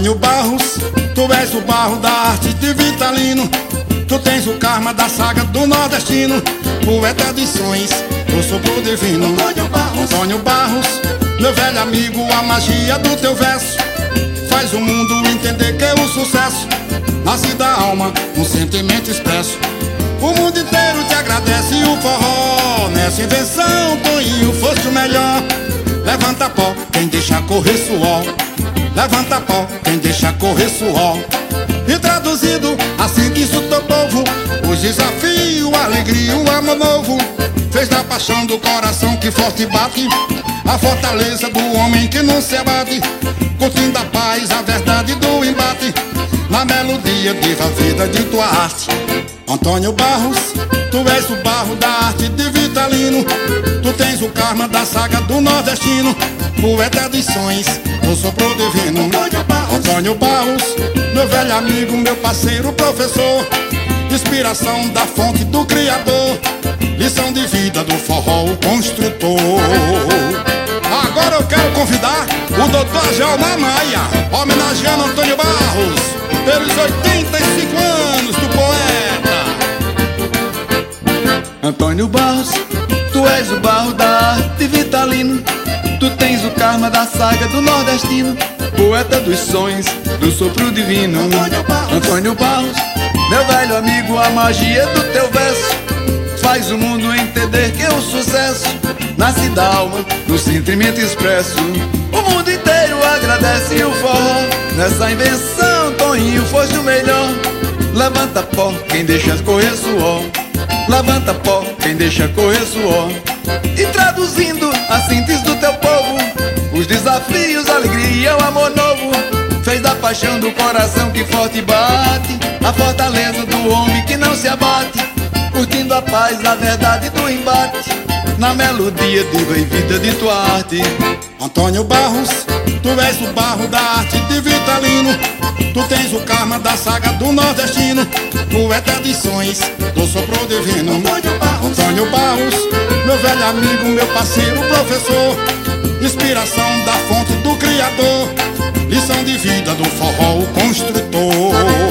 Antônio Barros, tu és o barro da arte de Vitalino. Tu tens o karma da saga do nordestino, poeta de sonhos, do sopro divino. Antônio Barros, meu velho amigo, a magia do teu verso faz o mundo entender que o sucesso nasce da alma, um sentimento expresso. O mundo inteiro te agradece o forró. Nessa invenção, Toninho, foste o melhor. Levanta pó, quem deixa correr suor. Levanta pó, quem deixa correr suor. E traduzido, assim que isso teu povo, os desafios, a alegria, o amor novo, fez da paixão do coração que forte bate a fortaleza do homem que não se abate, curtindo a paz, a verdade do embate, na melodia viva a vida de tua arte. Antônio Barros, tu és o barro da arte de Vitalino. Tu tens o karma da saga do nordestino, poeta dos sonhos, do sopro divino. Antônio Barros, meu velho amigo, meu parceiro, professor, inspiração da fonte do Criador, lição de vida do forró, o construtor. Agora eu quero convidar o Dr. Jalmar Maia, homenageando Antônio Barros pelos 85 anos do poeta. Antônio Barros, tu és o barro da arte Vitalino. Tu tens o karma da saga do nordestino, poeta dos sonhos, do sopro divino. Antônio Barros, meu velho amigo, a magia do teu verso faz o mundo entender que o sucesso nasce da alma, do sentimento expresso. O mundo inteiro agradece o forró. Nessa invenção, Toninho, foste o melhor. Levanta pó, quem deixa correr suor. Levanta pó, quem deixa correr suor. E traduzindo a síntese do teu povo, os desafios, a alegria, o amor novo, fez da paixão do coração que forte bate a fortaleza do homem que não se abate, curtindo a paz, a verdade do embate, na melodia diva e vida de tua arte. Antônio Barros, tu és o barro da arte de Vitalino. Tu tens o karma da saga do nordestino, poeta de sonhos, do sopro divino. Antônio Barros, meu velho amigo, meu parceiro, professor, inspiração da fonte do Criador, lição de vida do forró, o construtor.